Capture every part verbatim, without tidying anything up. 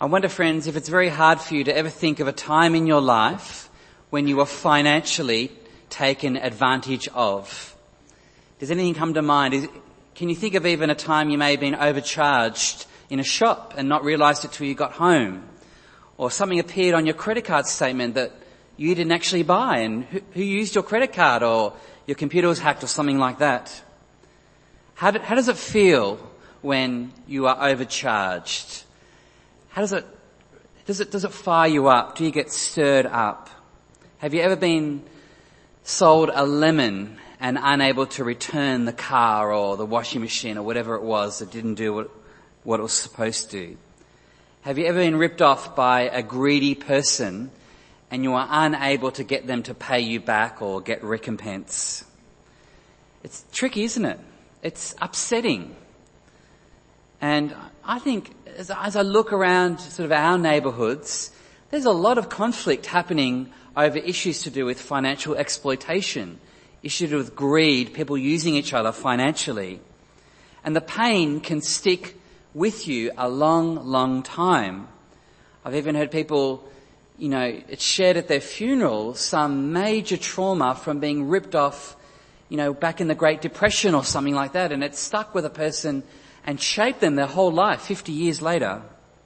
I wonder, friends, if it's very hard for you to ever think of a time in your life when you were financially taken advantage of. Does anything come to mind? Is, can you think of even a time you may have been overcharged in a shop and not realised it till you got home? Or something appeared on your credit card statement that you didn't actually buy, and who, who used your credit card, or your computer was hacked or something like that? How, do, how does it feel when you are overcharged? How does it, does it, does it fire you up? Do you get stirred up? Have you ever been sold a lemon and unable to return the car or the washing machine or whatever it was that didn't do what, what it was supposed to? Have you ever been ripped off by a greedy person and you are unable to get them to pay you back or get recompense? It's tricky, isn't it? It's upsetting. And I think as, as I look around sort of our neighbourhoods, there's a lot of conflict happening over issues to do with financial exploitation, issues to do with greed, people using each other financially. And the pain can stick with you a long, long time. I've even heard people, you know, it's shared at their funeral, some major trauma from being ripped off, you know, back in the Great Depression or something like that, and it's stuck with a person and shaped them their whole life fifty years later.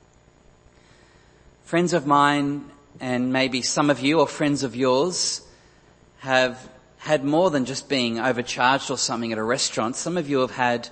Friends of mine, and maybe some of you or friends of yours, have had more than just being overcharged or something at a restaurant. Some of you have had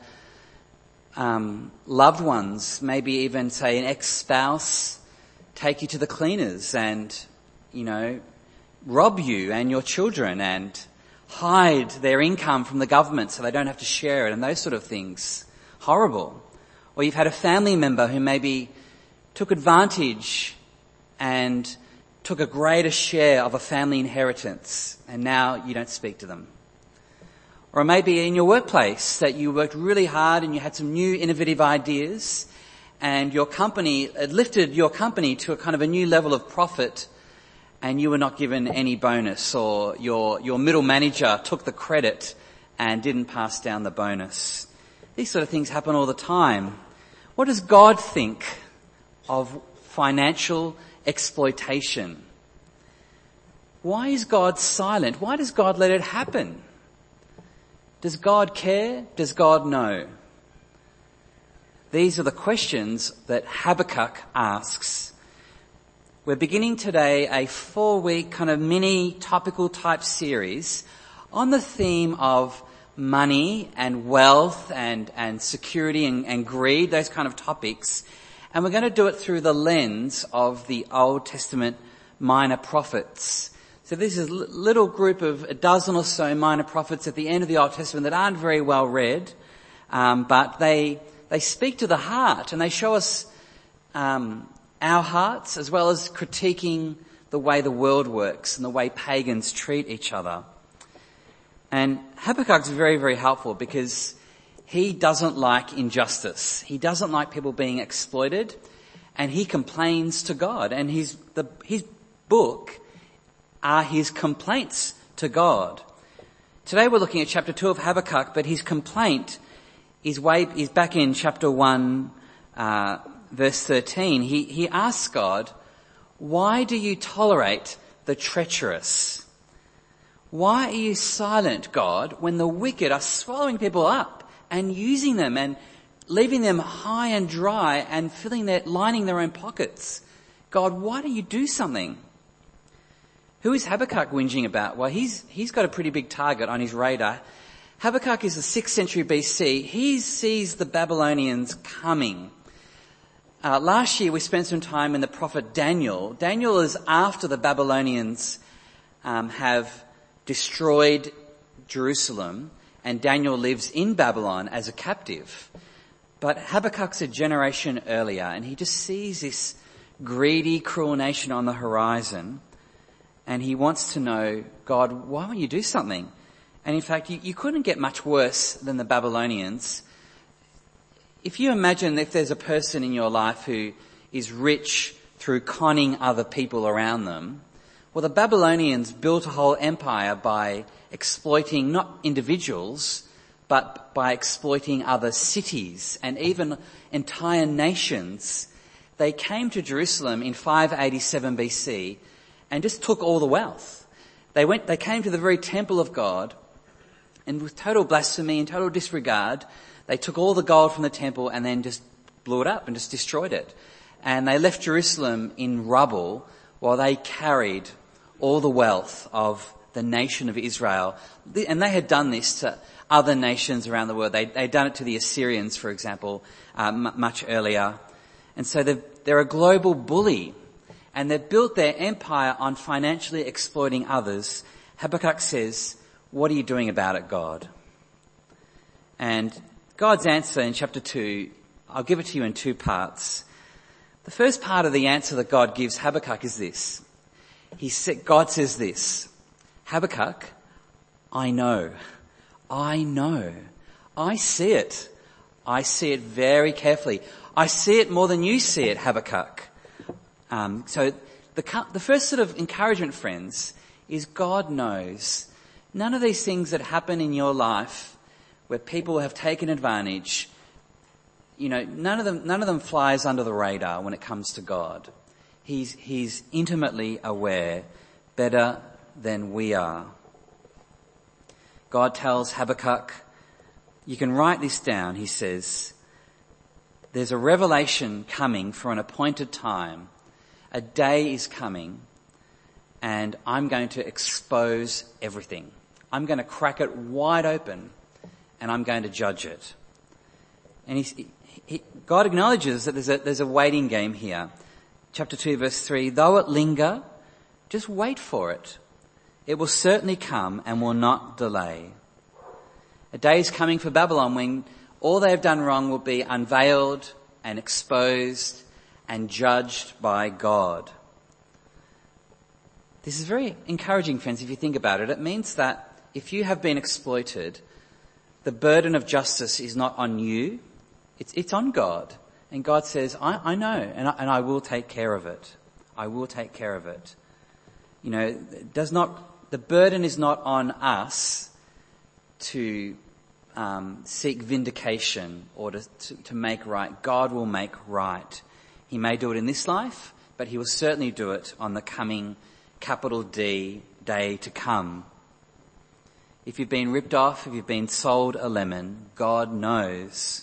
um, loved ones, maybe even, say, an ex-spouse, take you to the cleaners and, you know, rob you and your children and hide their income from the government so they don't have to share it, and those sort of things. Horrible. Or you've had a family member who maybe took advantage and took a greater share of a family inheritance, and now you don't speak to them. Or maybe in your workplace that you worked really hard and you had some new innovative ideas, and your company, it lifted your company to a kind of a new level of profit, and you were not given any bonus, or your, your middle manager took the credit and didn't pass down the bonus. These sort of things happen all the time. What does God think of financial exploitation? Why is God silent? Why does God let it happen? Does God care? Does God know? These are the questions that Habakkuk asks. We're beginning today a four-week kind of mini topical type series on the theme of money and wealth and, and security and, and greed, those kind of topics. And we're going to do it through the lens of the Old Testament minor prophets. So this is a little group of a dozen or so minor prophets at the end of the Old Testament that aren't very well read, um, but they they speak to the heart, and they show us um, our hearts, as well as critiquing the way the world works and the way pagans treat each other. And Habakkuk's very, very helpful because he doesn't like injustice. He doesn't like people being exploited, and he complains to God. And his the his book are his complaints to God. Today we're looking at chapter two of Habakkuk, but his complaint is way is back in chapter one, uh, verse thirteen. He he asks God, "Why do you tolerate the treacherous? Why are you silent, God, when the wicked are swallowing people up and using them and leaving them high and dry and filling their, lining their own pockets? God, why don't you do something?" Who is Habakkuk whinging about? Well, he's, he's got a pretty big target on his radar. Habakkuk is the sixth century B C. He sees the Babylonians coming. Uh, last year we spent some time in the prophet Daniel. Daniel is after the Babylonians um, have destroyed Jerusalem, and Daniel lives in Babylon as a captive. But Habakkuk's a generation earlier, and he just sees this greedy, cruel nation on the horizon, and he wants to know, God, why won't you do something? And in fact, you, you couldn't get much worse than the Babylonians. If you imagine if there's a person in your life who is rich through conning other people around them, well, the Babylonians built a whole empire by exploiting not individuals, but by exploiting other cities and even entire nations. they came to Jerusalem in five eighty-seven B C and just took all the wealth. They went, they came to the very temple of God, and with total blasphemy and total disregard, they took all the gold from the temple and then just blew it up and just destroyed it. And they left Jerusalem in rubble while they carried all the wealth of the nation of Israel. And they had done this to other nations around the world. They, they'd done it to the Assyrians, for example, uh, m- much earlier. And so they're, they're a global bully. And they've built their empire on financially exploiting others. Habakkuk says, what are you doing about it, God? And God's answer in chapter two, I'll give it to you in two parts. The first part of the answer that God gives Habakkuk is this. He said, God says this, Habakkuk, I know, I know, I see it. I see it very carefully. I see it more than you see it, Habakkuk. Um, so the, the first sort of encouragement, friends, is God knows. None of these things that happen in your life where people have taken advantage, you know, none of them, none of them flies under the radar when it comes to God. He's, he's intimately aware, better than we are. God tells Habakkuk, you can write this down, he says, there's a revelation coming for an appointed time. A day is coming, and I'm going to expose everything. I'm going to crack it wide open, and I'm going to judge it. And he, he, God acknowledges that there's a, there's a waiting game here. Chapter two, verse three, though it linger, just wait for it. It will certainly come and will not delay. A day is coming for Babylon when all they have done wrong will be unveiled and exposed and judged by God. This is very encouraging, friends, if you think about it. It means that if you have been exploited, the burden of justice is not on you, it's, it's on God. And God says, I, I know, and I, and I will take care of it. I will take care of it. You know, it does not, the burden is not on us to um, seek vindication or to, to, to make right. God will make right. He may do it in this life, but he will certainly do it on the coming capital D day to come. If you've been ripped off, if you've been sold a lemon, God knows.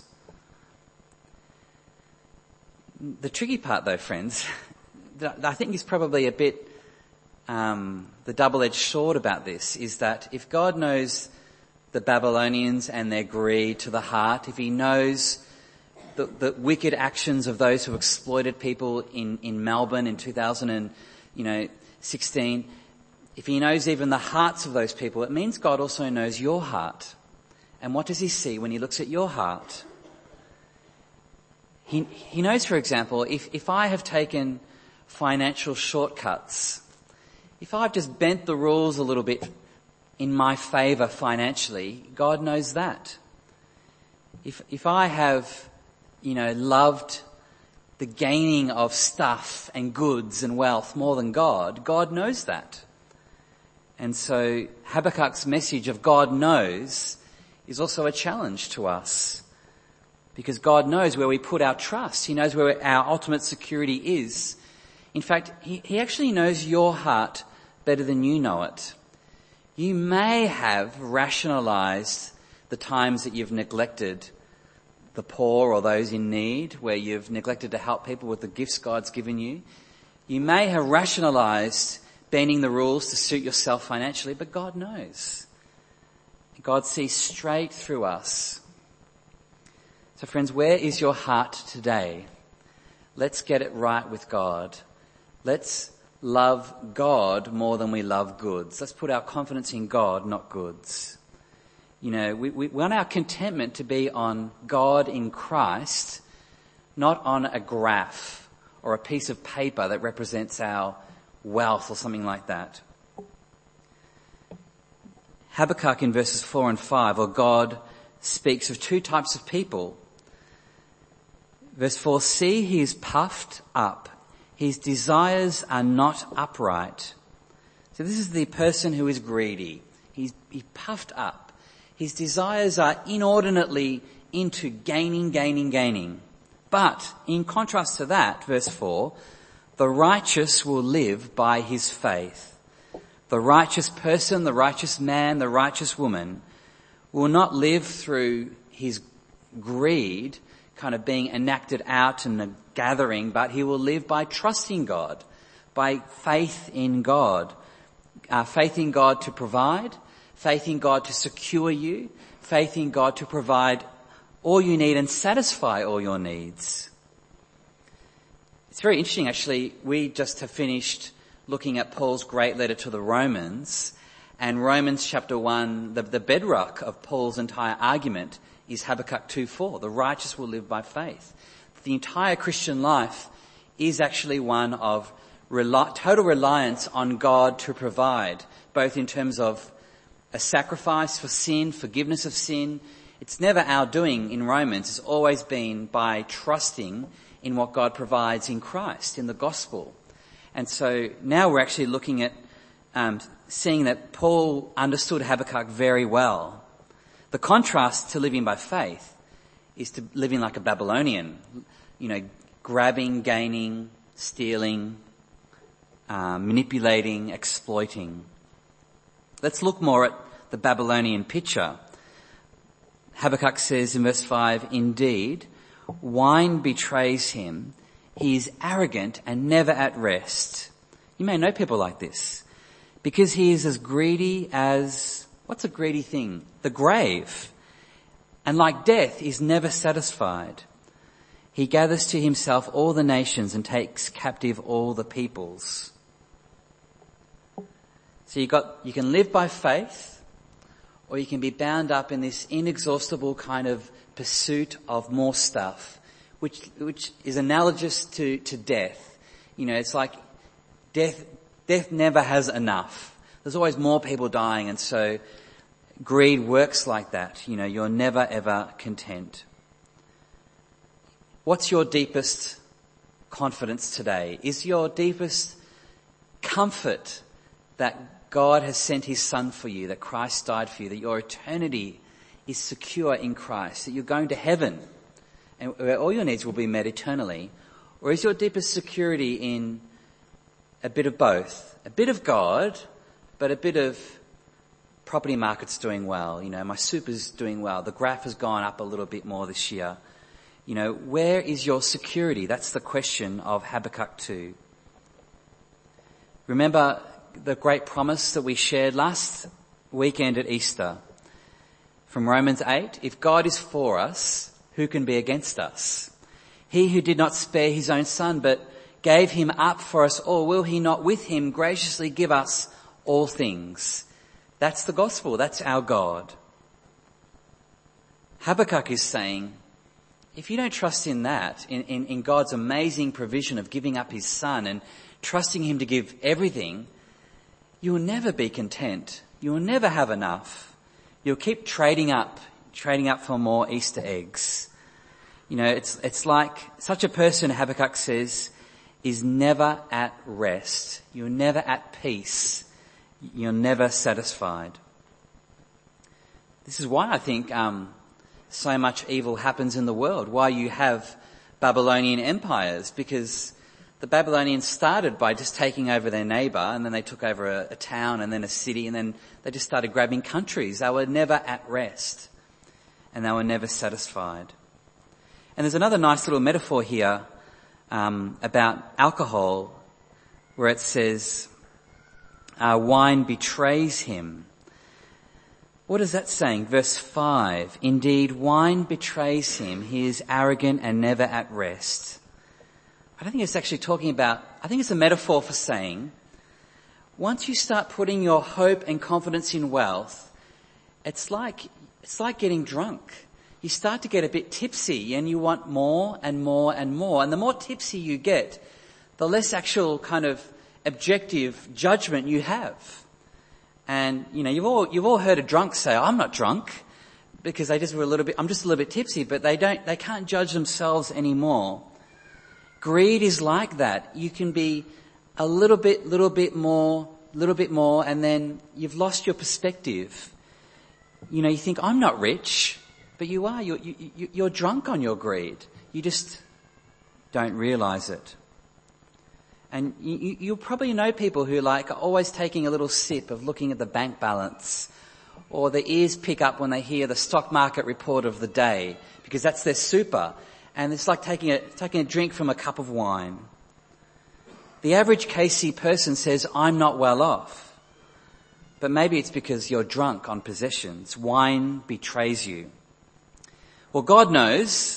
The tricky part though, friends, that I think is probably a bit um, the double-edged sword about this, is that if God knows the Babylonians and their greed to the heart, if he knows the, the wicked actions of those who exploited people in, in Melbourne in two thousand sixteen, if he knows even the hearts of those people, it means God also knows your heart. And what does he see when he looks at your heart? He, he knows, for example, if, if I have taken financial shortcuts, if I've just bent the rules a little bit in my favour financially, God knows that. If, if I have, you know, loved the gaining of stuff and goods and wealth more than God, God knows that. And so Habakkuk's message of God knows is also a challenge to us, because God knows where we put our trust. He knows where our ultimate security is. In fact, he, he actually knows your heart better than you know it. You may have rationalized the times that you've neglected the poor or those in need, where you've neglected to help people with the gifts God's given you. You may have rationalized bending the rules to suit yourself financially, but God knows. God sees straight through us. So friends, where is your heart today? Let's get it right with God. Let's love God more than we love goods. Let's put our confidence in God, not goods. You know, we, we want our contentment to be on God in Christ, not on a graph or a piece of paper that represents our wealth or something like that. Habakkuk in verses four and five, or God speaks of two types of people. Verse four, see, he is puffed up. His desires are not upright. So this is the person who is greedy. He's, he's puffed up. His desires are inordinately into gaining, gaining, gaining. But in contrast to that, verse four, the righteous will live by his faith. The righteous person, the righteous man, the righteous woman will not live through his greed kind of being enacted out in a gathering, but he will live by trusting God, by faith in God. Uh, faith in God to provide, faith in God to secure you, faith in God to provide all you need and satisfy all your needs. It's very interesting, actually. We just have finished looking at Paul's great letter to the Romans, and Romans chapter one, the, the bedrock of Paul's entire argument is Habakkuk two four. The righteous will live by faith. The entire Christian life is actually one of rel- total reliance on God to provide, both in terms of a sacrifice for sin, forgiveness of sin. It's never our doing in Romans. It's always been by trusting in what God provides in Christ, in the gospel. And so now we're actually looking at um, seeing that Paul understood Habakkuk very well. The contrast to living by faith is to living like a Babylonian, you know, grabbing, gaining, stealing, uh, manipulating, exploiting. Let's look more at the Babylonian picture. Habakkuk says in verse five, indeed, wine betrays him. He is arrogant and never at rest. You may know people like this because he is as greedy as, what's a greedy thing? The grave. And like death, is never satisfied. He gathers to himself all the nations and takes captive all the peoples. So you got, you can live by faith, or you can be bound up in this inexhaustible kind of pursuit of more stuff, which, which is analogous to, to death. You know, it's like death, death never has enough. There's always more people dying, and so greed works like that. You know, you're never ever content. What's your deepest confidence today? Is your deepest comfort that God has sent his son for you, that Christ died for you, that your eternity is secure in Christ, that you're going to heaven and where all your needs will be met eternally? Or is your deepest security in a bit of both? A bit of God, but a bit of property market's doing well. You know, my super's doing well. The graph has gone up a little bit more this year. You know, where is your security? That's the question of Habakkuk two. Remember the great promise that we shared last weekend at Easter from Romans eight? If God is for us, who can be against us? He who did not spare his own son, but gave him up for us all, will he not with him graciously give us all things? That's the gospel. That's our God. Habakkuk is saying, if you don't trust in that, in, in, in God's amazing provision of giving up his son and trusting him to give everything, you will never be content. You will never have enough. You'll keep trading up, trading up for more Easter eggs. You know, it's, it's like such a person, Habakkuk says, is never at rest. You're never at peace. You're never satisfied. This is why I think um, so much evil happens in the world, why you have Babylonian empires, because the Babylonians started by just taking over their neighbour, and then they took over a, a town and then a city, and then they just started grabbing countries. They were never at rest, and they were never satisfied. And there's another nice little metaphor here um, about alcohol, where it says, Uh, wine betrays him. What is that saying? Verse five. Indeed, wine betrays him. He is arrogant and never at rest. I don't think it's actually talking about, I think it's a metaphor for saying, once you start putting your hope and confidence in wealth, it's like, it's like getting drunk. You start to get a bit tipsy and you want more and more and more. And the more tipsy you get, the less actual kind of objective judgment you have. And, you know, you've all, you've all heard a drunk say, I'm not drunk, because they just were a little bit, I'm just a little bit tipsy, but they don't, they can't judge themselves anymore. Greed is like that. You can be a little bit, little bit more, little bit more, and then you've lost your perspective. You know, you think, I'm not rich, but you are. You're, you, you're drunk on your greed. You just, don't realise it. And you, you'll probably know people who like are always taking a little sip of looking at the bank balance, or their ears pick up when they hear the stock market report of the day, because that's their super. And it's like taking a, taking a drink from a cup of wine. The average K C person says, I'm not well off. But maybe it's because you're drunk on possessions. Wine betrays you. Well, God knows.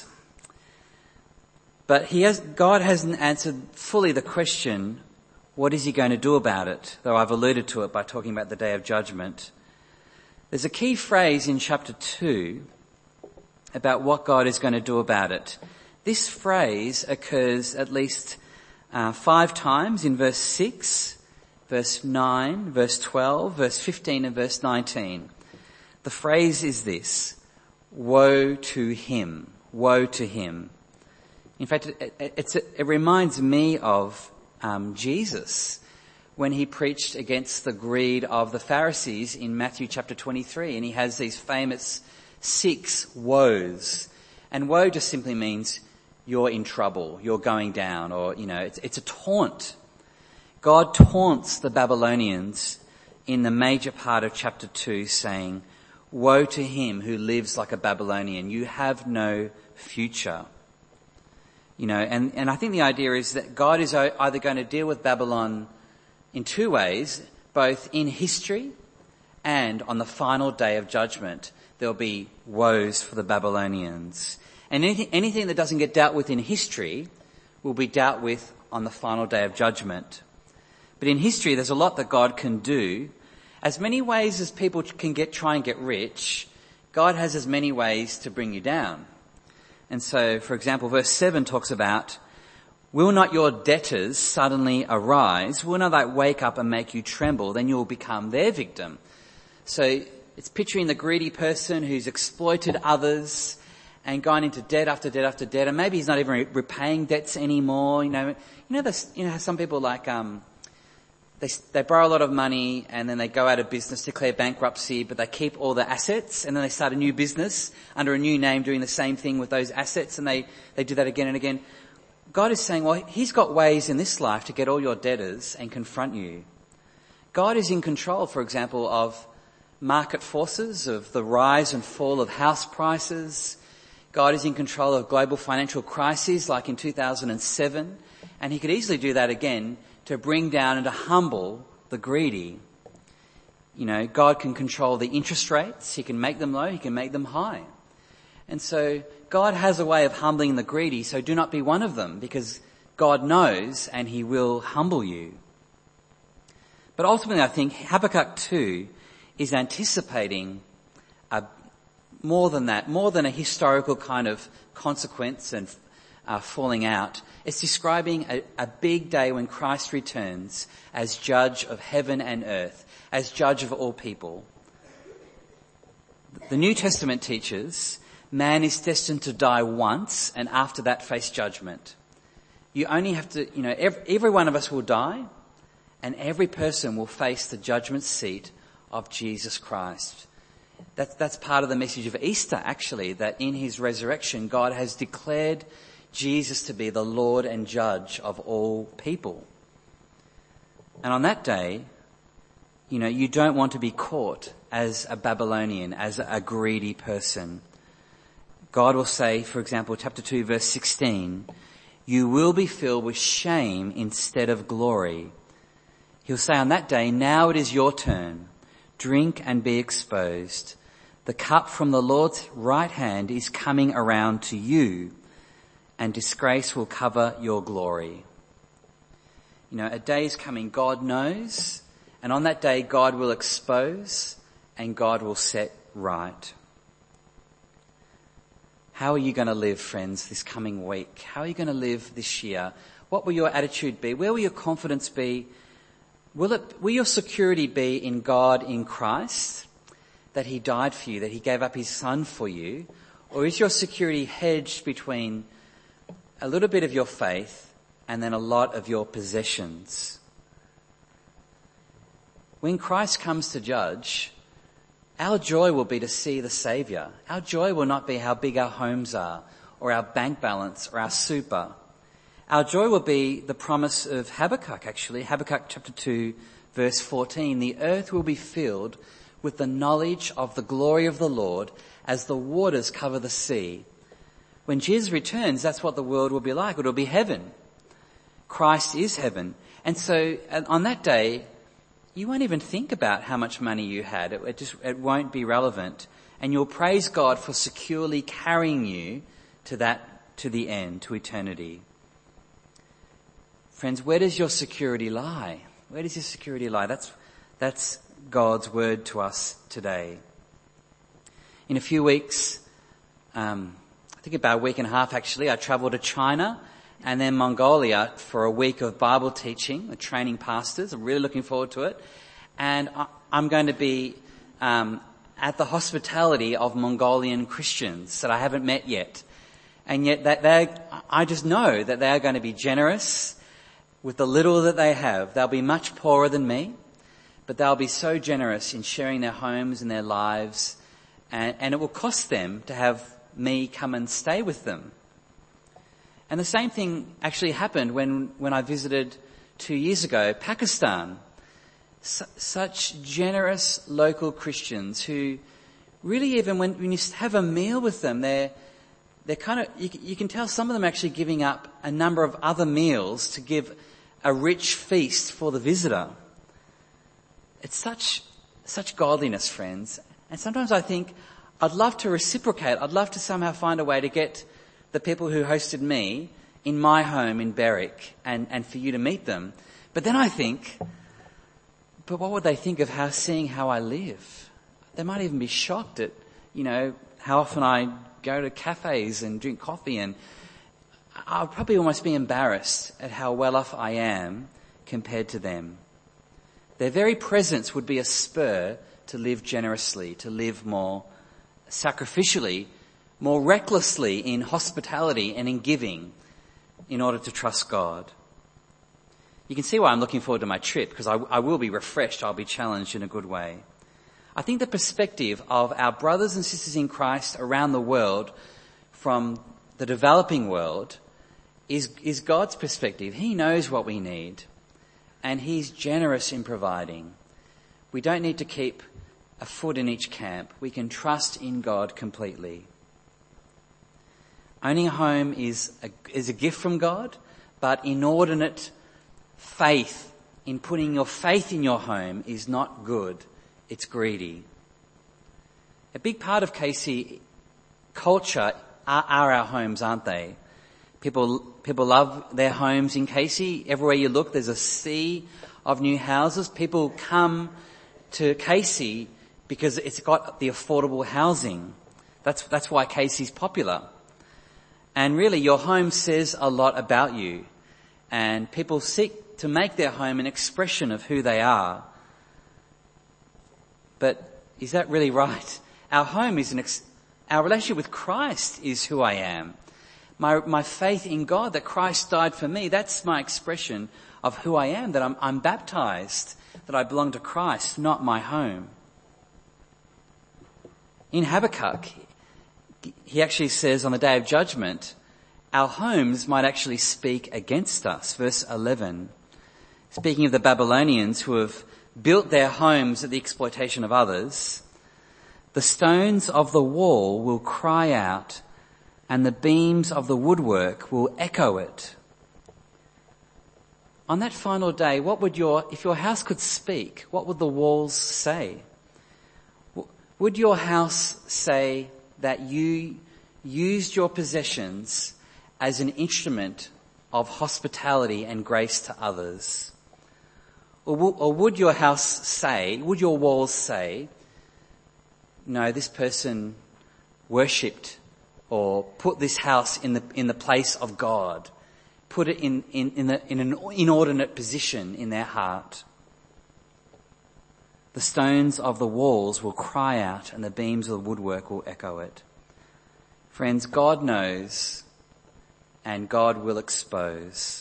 But he has, God hasn't answered fully the question, what is he going to do about it? Though I've alluded to it by talking about the day of judgment. There's a key phrase in chapter two about what God is going to do about it. This phrase occurs at least uh, five times in verse six, verse nine, verse twelve, verse fifteen and verse nineteen. The phrase is this: woe to him, woe to him. In fact, it, it, it's, it reminds me of um, Jesus when he preached against the greed of the Pharisees in Matthew chapter twenty-three, and he has these famous six woes. And woe just simply means you're in trouble, you're going down, or, you know, it's, it's a taunt. God taunts the Babylonians in the major part of chapter two, saying, woe to him who lives like a Babylonian, you have no future. You know, and, and I think the idea is that God is either going to deal with Babylon in two ways, both in history and on the final day of judgment. There'll be woes for the Babylonians. And anything, anything that doesn't get dealt with in history will be dealt with on the final day of judgment. But in history, there's a lot that God can do. As many ways as people can get, try and get rich, God has as many ways to bring you down. And so, for example, verse seven talks about, will not your debtors suddenly arise? Will not they wake up and make you tremble? Then you will become their victim. So it's picturing the greedy person who's exploited others and gone into debt after debt after debt, and maybe he's not even repaying debts anymore. You know, you know, this, you know how some people like um, they they borrow a lot of money and then they go out of business, declare bankruptcy, but they keep all the assets, and then they start a new business under a new name, doing the same thing with those assets, and they they do that again and again. God is saying, well, he's got ways in this life to get all your debtors and confront you. God is in control, for example, of market forces, of the rise and fall of house prices. God is in control of global financial crises like in two thousand seven, and he could easily do that again to bring down and to humble the greedy. You know, God can control the interest rates. He can make them low. He can make them high. And so God has a way of humbling the greedy, so do not be one of them, because God knows and he will humble you. But ultimately, I think Habakkuk two is anticipating a, more than that, more than a historical kind of consequence and uh, falling out. It's describing a, a big day when Christ returns as judge of heaven and earth, as judge of all people. The New Testament teaches man is destined to die once and after that face judgment. You only have to, you know, every, every one of us will die, and every person will face the judgment seat of Jesus Christ. That's, that's part of the message of Easter, actually, that in his resurrection, God has declared Jesus to be the Lord and Judge of all people. And on that day, you know, you don't want to be caught as a Babylonian, as a greedy person. God will say, for example, chapter two, verse sixteen, you will be filled with shame instead of glory. He'll say on that day, now it is your turn. Drink and be exposed. The cup from the Lord's right hand is coming around to you, and disgrace will cover your glory. You know, a day is coming, God knows, and on that day God will expose and God will set right. How are you going to live, friends, this coming week? How are you going to live this year? What will your attitude be? Where will your confidence be? Will it, will your security be in God, in Christ, that he died for you, that he gave up his son for you? Or is your security hedged between a little bit of your faith and then a lot of your possessions? When Christ comes to judge, our joy will be to see the Saviour. Our joy will not be how big our homes are, or our bank balance, or our super. Our joy will be the promise of Habakkuk, actually. Habakkuk chapter two, verse fourteen. The earth will be filled with the knowledge of the glory of the Lord as the waters cover the sea. When Jesus returns, that's what the world will be like. It will be heaven. Christ is heaven. And so on that day, you won't even think about how much money you had. It, it just, it won't be relevant. And you'll praise God for securely carrying you to that, to the end, to eternity. Friends, where does your security lie? Where does your security lie? That's, that's God's word to us today. In a few weeks, um, I think about a week and a half actually, I travelled to China and then Mongolia for a week of Bible teaching, training pastors. I'm really looking forward to it. And I, I'm going to be um, at the hospitality of Mongolian Christians that I haven't met yet. And yet that they, I just know that they are going to be generous with the little that they have. They'll be much poorer than me, but they'll be so generous in sharing their homes and their lives, and, and it will cost them to have me come and stay with them. And the same thing actually happened when, when I visited two years ago Pakistan. S- such generous local Christians who really, even when, when you have a meal with them, they're they're kind of, you, you can tell some of them actually giving up a number of other meals to give a rich feast for the visitor. It's such, such godliness, friends. And sometimes I think I'd love to reciprocate. I'd love to somehow find a way to get the people who hosted me in my home in Berwick and, and for you to meet them. But then I think, but what would they think of how, seeing how I live? They might even be shocked at, you know, how often I go to cafes and drink coffee, and I'll probably almost be embarrassed at how well off I am compared to them. Their very presence would be a spur to live generously, to live more sacrificially, more recklessly in hospitality and in giving in order to trust God. You can see why I'm looking forward to my trip, because I, I will be refreshed, I'll be challenged in a good way. I think the perspective of our brothers and sisters in Christ around the world from the developing world is, is God's perspective. He knows what we need, and He's generous in providing. We don't need to keep a foot in each camp. We can trust in God completely. Owning a home is a, is a gift from God, but inordinate faith in putting your faith in your home is not good. It's greedy. A big part of K C culture are, are our homes, aren't they? People, people love their homes in K C. Everywhere you look, there's a sea of new houses. People come to K C because it's got the affordable housing. That's, that's why K C's popular. And really, your home says a lot about you. And people seek to make their home an expression of who they are. But is that really right? Our home is an ex- our relationship with Christ is who I am. My, my faith in God, that Christ died for me, that's my expression of who I am, that I'm, I'm baptized, that I belong to Christ, not my home. In Habakkuk, he actually says on the day of judgment, our homes might actually speak against us. Verse eleven, speaking of the Babylonians who have built their homes at the exploitation of others, the stones of the wall will cry out, and the beams of the woodwork will echo it. On that final day, what would your, if your house could speak, what would the walls say? Would your house say that you used your possessions as an instrument of hospitality and grace to others? Or, w- or would your house say, would your walls say, no, this person worshipped or put this house in the in the place of God, put it in, in, in, the, in an inordinate position in their heart? The stones of the walls will cry out and the beams of the woodwork will echo it. Friends, God knows and God will expose.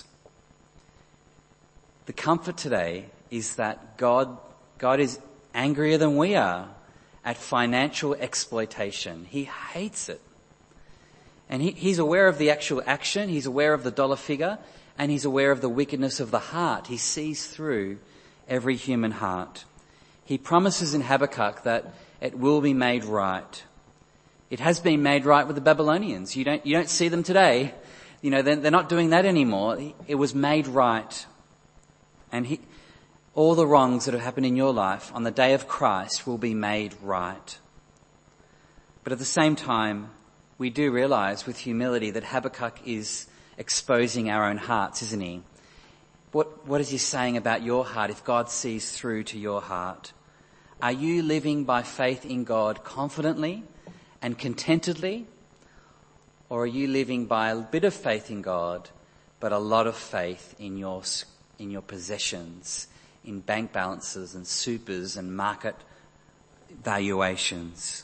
The comfort today is that God, God is angrier than we are at financial exploitation. He hates it. And he, he's aware of the actual action, he's aware of the dollar figure, and he's aware of the wickedness of the heart. He sees through every human heart. He promises in Habakkuk that it will be made right. It has been made right with the Babylonians. You don't, you don't see them today. You know, they're, they're not doing that anymore. It was made right. And he, all the wrongs that have happened in your life on the day of Christ will be made right. But at the same time, we do realize with humility that Habakkuk is exposing our own hearts, isn't he? What, what is he saying about your heart if God sees through to your heart? Are you living by faith in God confidently and contentedly? Or are you living by a bit of faith in God, but a lot of faith in your, in your possessions, in bank balances and supers and market valuations?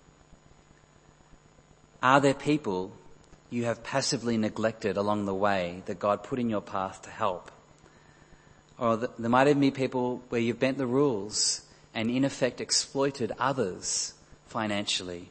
Are there people you have passively neglected along the way that God put in your path to help? Or there might even be people where you've bent the rules and in effect exploited others financially.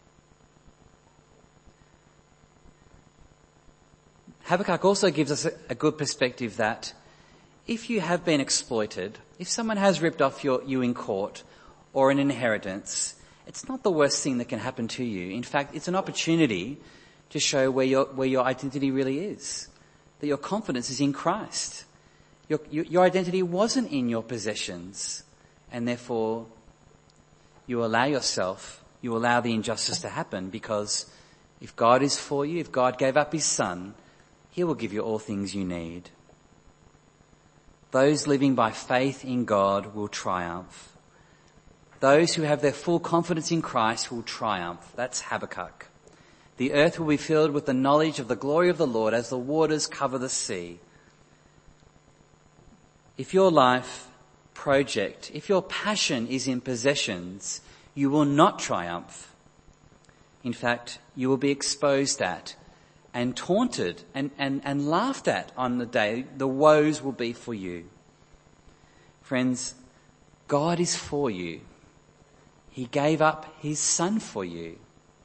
Habakkuk also gives us a, a good perspective that if you have been exploited, if someone has ripped off your, you in court or an inheritance, it's not the worst thing that can happen to you. In fact, it's an opportunity to show where your, where your identity really is, that your confidence is in Christ. Your, your, your identity wasn't in your possessions, and therefore you allow yourself, you allow the injustice to happen, because if God is for you, if God gave up his son, he will give you all things you need. Those living by faith in God will triumph. Those who have their full confidence in Christ will triumph. That's Habakkuk. The earth will be filled with the knowledge of the glory of the Lord as the waters cover the sea. If your life project, if your passion is in possessions, you will not triumph. In fact, you will be exposed at and taunted and, and, and laughed at on the day. The woes will be for you. Friends, God is for you. He gave up his son for you.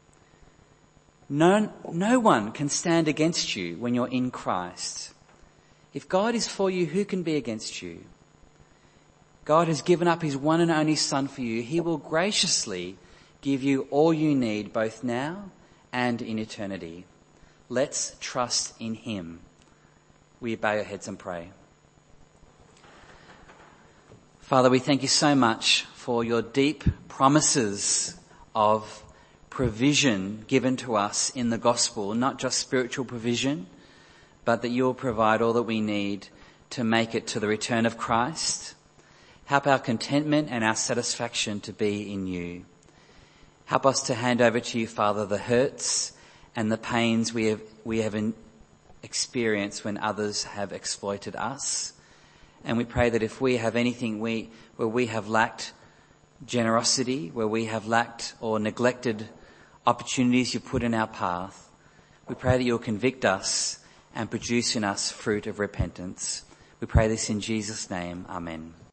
No, no one can stand against you when you're in Christ. If God is for you, who can be against you? God has given up his one and only son for you. He will graciously give you all you need, both now and in eternity. Let's trust in him. Will you bow your heads and pray? Father, we thank you so much for your deep promises of provision given to us in the gospel, not just spiritual provision, but that you'll provide all that we need to make it to the return of Christ. Help our contentment and our satisfaction to be in you. Help us to hand over to you, Father, the hurts and the pains we have, we have in, experienced when others have exploited us. And we pray that if we have anything we, where we have lacked generosity, where we have lacked or neglected opportunities you put in our path, we pray that you'll convict us and produce in us fruit of repentance. We pray this in Jesus' name. Amen.